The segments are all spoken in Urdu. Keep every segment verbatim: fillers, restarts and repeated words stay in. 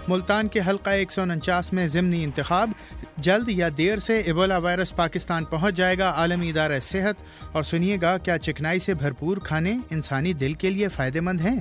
ملتان کے حلقہ ایک سو انچاس میں ضمنی انتخاب، جلد یا دیر سے ایبولا وائرس پاکستان پہنچ جائے گا، عالمی ادارہ صحت۔ اور سنیے گا، کیا چکنائی سے بھرپور کھانے انسانی دل کے لیے فائدہ مند ہیں؟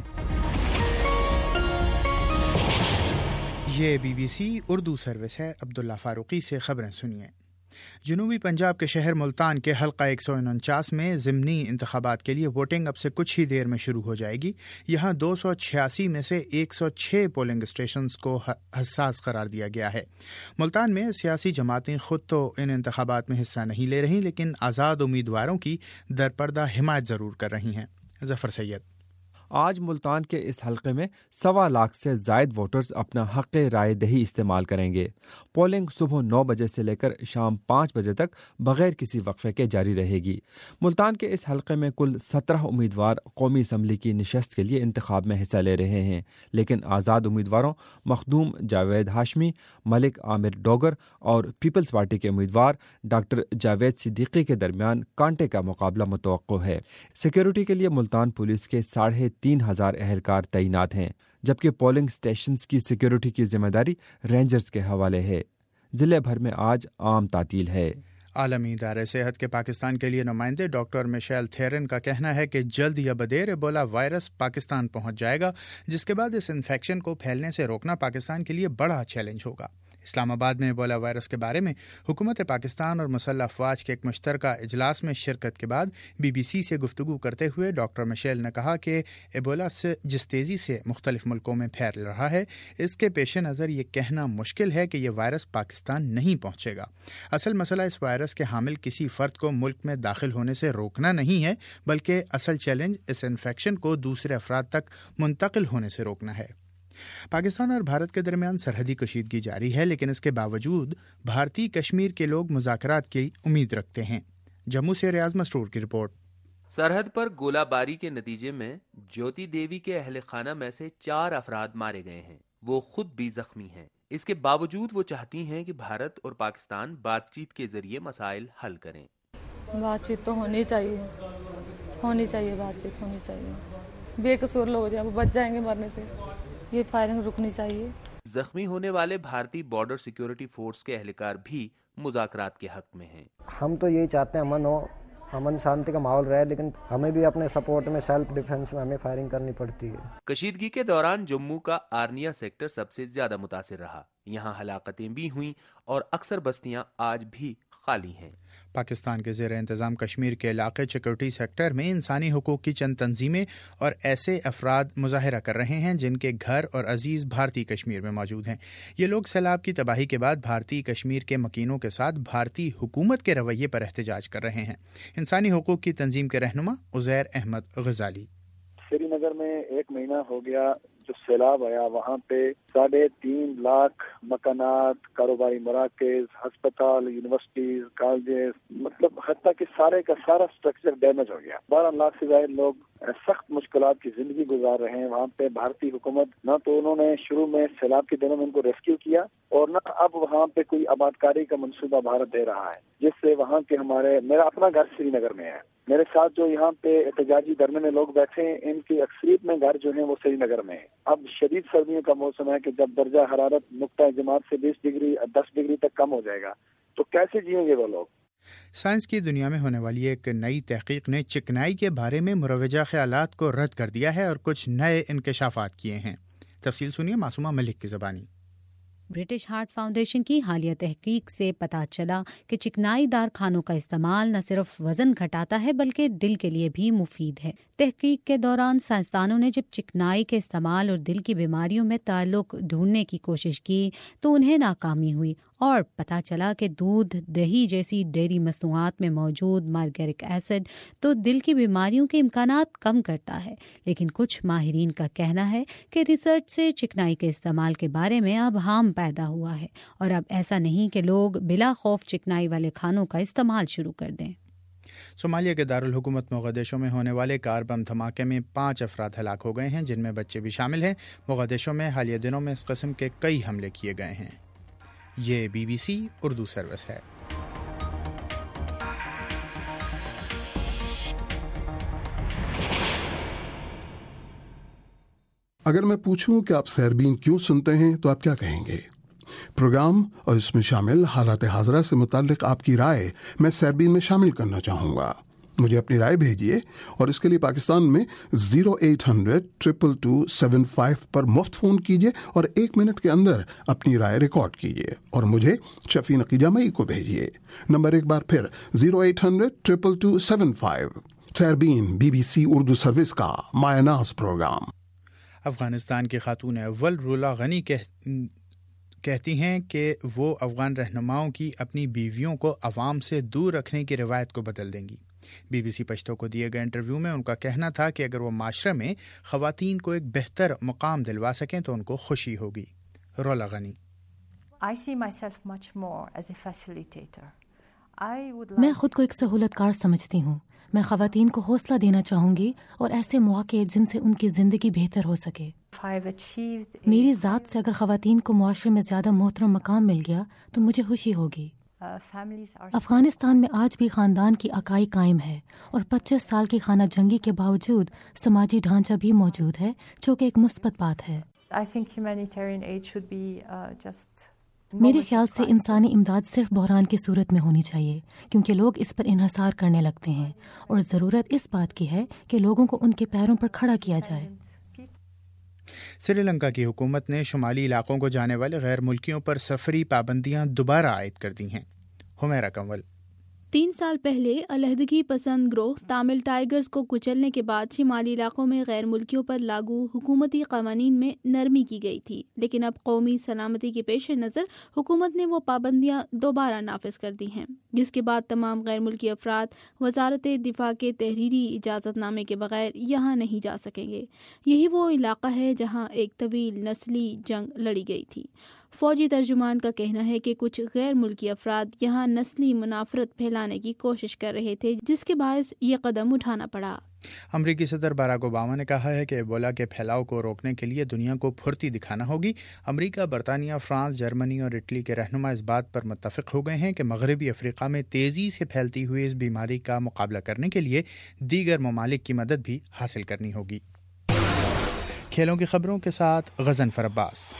یہ B B C Urdu service ہے۔ عبداللہ فاروقی سے خبریں سنیے۔ جنوبی پنجاب کے شہر ملتان کے حلقہ ایک سو انچاس میں ضمنی انتخابات کے لیے ووٹنگ اب سے کچھ ہی دیر میں شروع ہو جائے گی۔ یہاں دو سو چھیاسی میں سے ایک سو چھ پولنگ اسٹیشنز کو حساس قرار دیا گیا ہے۔ ملتان میں سیاسی جماعتیں خود تو ان انتخابات میں حصہ نہیں لے رہی، لیکن آزاد امیدواروں کی درپردہ حمایت ضرور کر رہی ہیں۔ ظفر سید۔ آج ملتان کے اس حلقے میں سوا لاکھ سے زائد ووٹرز اپنا حق رائے دہی استعمال کریں گے۔ پولنگ صبح نو بجے سے لے کر شام پانچ بجے تک بغیر کسی وقفے کے جاری رہے گی۔ ملتان کے اس حلقے میں کل سترہ امیدوار قومی اسمبلی کی نشست کے لیے انتخاب میں حصہ لے رہے ہیں، لیکن آزاد امیدواروں مخدوم جاوید ہاشمی، ملک عامر ڈوگر اور پیپلز پارٹی کے امیدوار ڈاکٹر جاوید صدیقی کے درمیان کانٹے کا مقابلہ متوقع ہے۔ سیکیورٹی کے لیے ملتان پولیس کے ساڑھے تین ہزار اہلکار تعینات ہیں، جبکہ پولنگ سٹیشنز کی سیکیورٹی کی ذمہ داری رینجرز کے حوالے ہے۔ ضلع بھر میں آج عام تعطیل ہے۔ عالمی ادارہ صحت کے پاکستان کے لیے نمائندے ڈاکٹر میشیل تھیرن کا کہنا ہے کہ جلد یا بدیر ایبولا وائرس پاکستان پہنچ جائے گا، جس کے بعد اس انفیکشن کو پھیلنے سے روکنا پاکستان کے لیے بڑا چیلنج ہوگا۔ اسلام آباد میں ایبولا وائرس کے بارے میں حکومت پاکستان اور مسلح افواج کے ایک مشترکہ اجلاس میں شرکت کے بعد بی بی سی سے گفتگو کرتے ہوئے ڈاکٹر میشیل نے کہا کہ ایبولا سے جس تیزی سے مختلف ملکوں میں پھیل رہا ہے، اس کے پیش نظر یہ کہنا مشکل ہے کہ یہ وائرس پاکستان نہیں پہنچے گا۔ اصل مسئلہ اس وائرس کے حامل کسی فرد کو ملک میں داخل ہونے سے روکنا نہیں ہے، بلکہ اصل چیلنج اس انفیکشن کو دوسرے افراد تک منتقل ہونے سے روکنا ہے۔ پاکستان اور بھارت کے درمیان سرحدی کشیدگی جاری ہے، لیکن اس کے باوجود بھارتی کشمیر کے لوگ مذاکرات کی امید رکھتے ہیں۔ جموں سے ریاض مسرور کی رپورٹ۔ سرحد پر گولہ باری کے نتیجے میں جیوتی دیوی کے اہل خانہ میں سے چار افراد مارے گئے ہیں، وہ خود بھی زخمی ہیں۔ اس کے باوجود وہ چاہتی ہیں کہ بھارت اور پاکستان بات چیت کے ذریعے مسائل حل کریں۔ بات چیت تو ہونی چاہیے، ہونی چاہیے، بات چیت ہونی چاہیے۔ بے قصور لوگ جب بچ جائیں گے مرنے سے، یہ فائرنگ رکنی چاہیے۔ زخمی ہونے والے بھارتی بارڈر سیکیورٹی فورس کے اہلکار بھی مذاکرات کے حق میں ہیں۔ ہم تو یہی چاہتے ہیں امن ہو، امن شانتی کا ماحول رہے، لیکن ہمیں بھی اپنے سپورٹ میں سیلف ڈیفنس میں ہمیں فائرنگ کرنی پڑتی ہے۔ کشیدگی کے دوران جموں کا آرنیا سیکٹر سب سے زیادہ متاثر رہا۔ یہاں ہلاکتیں بھی ہوئیں اور اکثر بستیاں آج بھی خالی ہیں۔ پاکستان کے زیر انتظام کشمیر کے علاقے چکوٹی سیکٹر میں انسانی حقوق کی چند تنظیمیں اور ایسے افراد مظاہرہ کر رہے ہیں جن کے گھر اور عزیز بھارتی کشمیر میں موجود ہیں۔ یہ لوگ سیلاب کی تباہی کے بعد بھارتی کشمیر کے مکینوں کے ساتھ بھارتی حکومت کے رویے پر احتجاج کر رہے ہیں۔ انسانی حقوق کی تنظیم کے رہنما عزیر احمد غزالی۔ سری نگر میں ایک مہینہ ہو گیا جو سیلاب آیا، وہاں پہ ساڑھے تین لاکھ مکانات، کاروباری مراکز، ہسپتال، یونیورسٹیز، کالجز، مطلب حتیٰ کہ سارے کا سارا اسٹرکچر ڈیمیج ہو گیا۔ بارہ لاکھ سے زائد لوگ سخت مشکلات کی زندگی گزار رہے ہیں وہاں پہ۔ بھارتی حکومت نہ تو انہوں نے شروع میں سیلاب کے دنوں میں ان کو ریسکیو کیا، اور نہ اب وہاں پہ کوئی آبادکاری کا منصوبہ بھارت دے رہا ہے، جس سے وہاں کے ہمارے میرا اپنا گھر سری نگر میں ہے، میرے ساتھ جو یہاں پہ احتجاجی دھرنے میں لوگ بیٹھے ہیں، ان کی اکثریت میں گھر جو ہیں وہ سری نگر میں ہیں۔ اب شدید سردیوں کا موسم ہے کہ جب درجہ حرارت نقطہ جماعت سے بیس ڈگری دس ڈگری تک کم ہو جائے گا تو کیسے جئیں گے وہ لوگ؟ سائنس کی دنیا میں ہونے والی ایک نئی تحقیق نے چکنائی کے بارے میں مروجہ خیالات کو رد کر دیا ہے اور کچھ نئے انکشافات کیے ہیں۔ تفصیل سنیے معصومہ ملک کی زبانی۔ برٹش ہارٹ فاؤنڈیشن کی حالیہ تحقیق سے پتہ چلا کہ چکنائی دار کھانوں کا استعمال نہ صرف وزن گھٹاتا ہے بلکہ دل کے لیے بھی مفید ہے۔ تحقیق کے دوران سائنسدانوں نے جب چکنائی کے استعمال اور دل کی بیماریوں میں تعلق ڈھونڈنے کی کوشش کی تو انہیں ناکامی ہوئی اور پتہ چلا کہ دودھ، دہی جیسی ڈیری مصنوعات میں موجود مارگیرک ایسڈ تو دل کی بیماریوں کے امکانات کم کرتا ہے، لیکن کچھ ماہرین کا کہنا ہے کہ ریسرچ سے چکنائی کے استعمال کے بارے میں اب ہام پیدا ہوا ہے اور اب ایسا نہیں کہ لوگ بلا خوف چکنائی والے کھانوں کا استعمال شروع کر دیں۔ صومالیہ کے دارالحکومت موغادیشو میں ہونے والے کار بم دھماکے میں پانچ افراد ہلاک ہو گئے ہیں، جن میں بچے بھی شامل ہیں۔ موغادیشو میں حالیہ دنوں میں اس قسم کے کئی حملے کیے گئے ہیں۔ یہ B B C Urdu service ہے۔ اگر میں پوچھوں کہ آپ سیربین کیوں سنتے ہیں تو آپ کیا کہیں گے؟ پروگرام اور اس میں شامل حالات حاضرہ سے متعلق آپ کی رائے میں سیربین میں شامل کرنا چاہوں گا. مجھے اپنی رائے بھیجیے اور اس کے لیے پاکستان میں zero eight hundred triple two seven five پر مفت فون کیجیے اور ایک منٹ کے اندر اپنی رائے ریکارڈ کیجیے اور مجھے شفیع نقی مئی کو بھیجیے. نمبر ایک بار پھر zero eight hundred triple two seven five. Sairbeen B B C Urdu service کا مایہ ناز پروگرام. افغانستان کی خاتون اول رولا غنی کہتی ہیں کہ وہ افغان رہنماؤں کی اپنی بیویوں کو عوام سے دور رکھنے کی روایت کو بدل دیں گی. بی بی سی پشتو کو دیے گئے انٹرویو میں ان کا کہنا تھا کہ اگر وہ معاشرے میں خواتین کو ایک بہتر مقام دلوا سکیں تو ان کو خوشی ہوگی. رولا غنی: میں خود کو ایک سہولت کار سمجھتی ہوں. میں خواتین کو حوصلہ دینا چاہوں گی اور ایسے مواقع جن سے ان کی زندگی بہتر ہو سکے. میری ذات سے اگر خواتین کو معاشرے میں زیادہ محترم مقام مل گیا تو مجھے خوشی ہوگی. افغانستان میں آج بھی خاندان کی اکائی قائم ہے اور پچیس سال کی خانہ جنگی کے باوجود سماجی ڈھانچہ بھی موجود ہے جو کہ ایک مثبت بات ہے. میرے خیال سے انسانی امداد صرف بحران کی صورت میں ہونی چاہیے کیونکہ لوگ اس پر انحصار کرنے لگتے ہیں اور ضرورت اس بات کی ہے کہ لوگوں کو ان کے پیروں پر کھڑا کیا جائے. سری لنکا کی حکومت نے شمالی علاقوں کو جانے والے غیر ملکیوں پر سفری پابندیاں دوبارہ عائد کر دی ہیں. ہمیرا کنول: تین سال پہلے علیحدگی پسند گروہ تامل ٹائیگرز کو کچلنے کے بعد شمالی علاقوں میں غیر ملکیوں پر لاگو حکومتی قوانین میں نرمی کی گئی تھی، لیکن اب قومی سلامتی کے پیش نظر حکومت نے وہ پابندیاں دوبارہ نافذ کر دی ہیں، جس کے بعد تمام غیر ملکی افراد وزارت دفاع کے تحریری اجازت نامے کے بغیر یہاں نہیں جا سکیں گے. یہی وہ علاقہ ہے جہاں ایک طویل نسلی جنگ لڑی گئی تھی. فوجی ترجمان کا کہنا ہے کہ کچھ غیر ملکی افراد یہاں نسلی منافرت پھیلانے کی کوشش کر رہے تھے، جس کے باعث یہ قدم اٹھانا پڑا. امریکی صدر باراک اوباما نے کہا ہے کہ ایبولا کے پھیلاؤ کو روکنے کے لیے دنیا کو پھرتی دکھانا ہوگی. امریکہ، برطانیہ، فرانس، جرمنی اور اٹلی کے رہنما اس بات پر متفق ہو گئے ہیں کہ مغربی افریقہ میں تیزی سے پھیلتی ہوئی اس بیماری کا مقابلہ کرنے کے لیے دیگر ممالک کی مدد بھی حاصل کرنی ہوگی. کھیلوں کی خبروں کے ساتھ غضنفر عباس.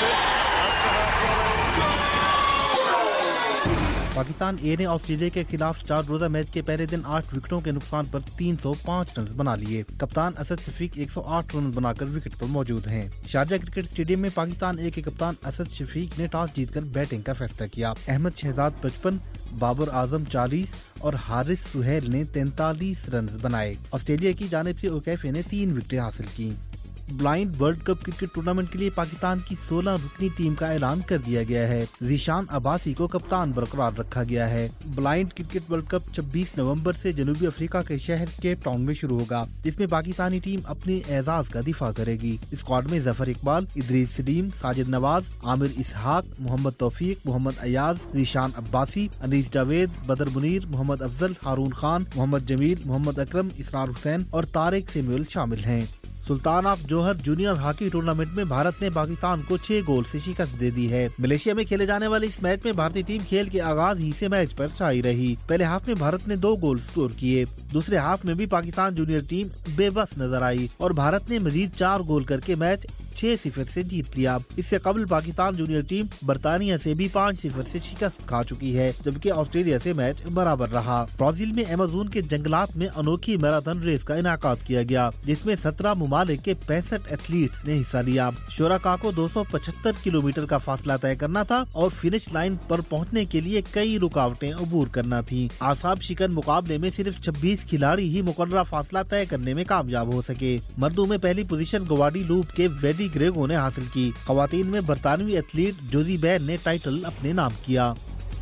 پاکستان اے نے آسٹریلیا کے خلاف چار روزہ میچ کے پہلے دن آٹھ وکٹوں کے نقصان پر تین سو پانچ رنز بنا لیے. کپتان اسد شفیق ایک سو آٹھ رنز بنا کر وکٹ پر موجود ہیں. شارجہ کرکٹ اسٹیڈیم میں پاکستان اے کے کپتان اسد شفیق نے ٹاس جیت کر بیٹنگ کا فیصلہ کیا. احمد شہزاد پچپن، بابر اعظم چالیس اور حارث سہیل نے تینتالیس رنز بنائے. آسٹریلیا کی جانب سے اوکیفے نے تین وکٹیں حاصل کی. Blind world cup cricket tournament کے لیے پاکستان کی سولہ رکنی ٹیم کا اعلان کر دیا گیا ہے. ذیشان عباسی کو کپتان برقرار رکھا گیا ہے. بلائنڈ کرکٹ ورلڈ کپ چھبیس نومبر سے جنوبی افریقہ کے شہر کیپ ٹاؤن میں شروع ہوگا، جس میں پاکستانی ٹیم اپنے اعزاز کا دفاع کرے گی. اسکواڈ میں ظفر اقبال، ادریس سلیم، ساجد نواز، عامر اسحاق، محمد توفیق، محمد ایاز، ذیشان عباسی، انیس جاوید، بدر منیر، محمد افضل، ہارون خان، محمد جمیل، محمد اکرم، اسرار حسین اور طارق سیموئل شامل ہیں. Sultan of Johor junior hockey tournament میں بھارت نے پاکستان کو چھ گول سے شکست دے دی ہے. ملیشیا میں کھیلے جانے والے اس میچ میں بھارتی ٹیم کھیل کے آغاز ہی سے میچ پر چھائی رہی. پہلے ہاف میں بھارت نے دو گول سکور کیے. دوسرے ہاف میں بھی پاکستان جونیئر ٹیم بے بس نظر آئی اور بھارت نے مزید چار گول کر کے میچ چھ صفر سے جیت لیا. اس سے قبل پاکستان جونیئر ٹیم برطانیہ سے بھی پانچ صفر سے شکست کھا چکی ہے، جبکہ آسٹریلیا سے میچ برابر رہا. برازیل میں ایمیزون کے جنگلات میں انوکھی میراتھن ریس کا انعقاد کیا گیا، جس میں سترہ ممالک کے پینسٹھ ایتھلیٹس نے حصہ لیا. شرکاء کو دو سو پچہتر کلومیٹر کا فاصلہ طے کرنا تھا اور فنش لائن پر پہنچنے کے لیے کئی رکاوٹیں عبور کرنا تھیں. اعصاب شکن مقابلے میں صرف چھبیس کھلاڑی ہی مقررہ فاصلہ طے کرنے میں کامیاب ہو سکے. مردوں میں پہلی پوزیشن گواڈی لوپ کے ویڈی گریگو نے حاصل کی. خواتین میں برطانوی ایتھلیٹ جوزی بین نے ٹائٹل اپنے نام کیا.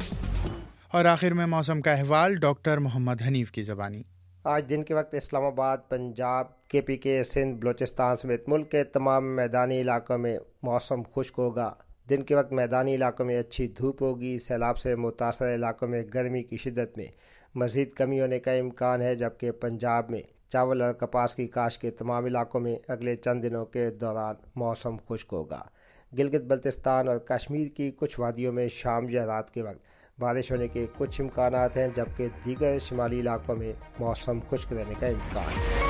اور آخر میں موسم کا احوال ڈاکٹر محمد حنیف کی زبانی. آج دن کے وقت اسلام آباد، پنجاب، کے پی کے، سندھ، بلوچستان سمیت ملک کے تمام میدانی علاقوں میں موسم خشک ہوگا. دن کے وقت میدانی علاقوں میں اچھی دھوپ ہوگی. سیلاب سے متاثرہ علاقوں میں گرمی کی شدت میں مزید کمی ہونے کا امکان ہے، جبکہ پنجاب میں چاول اور کپاس کی کاشت کے تمام علاقوں میں اگلے چند دنوں کے دوران موسم خشک ہوگا. گلگت بلتستان اور کشمیر کی کچھ وادیوں میں شام یا رات کے وقت بارش ہونے کے کچھ امکانات ہیں، جبکہ دیگر شمالی علاقوں میں موسم خشک رہنے کا امکان ہے.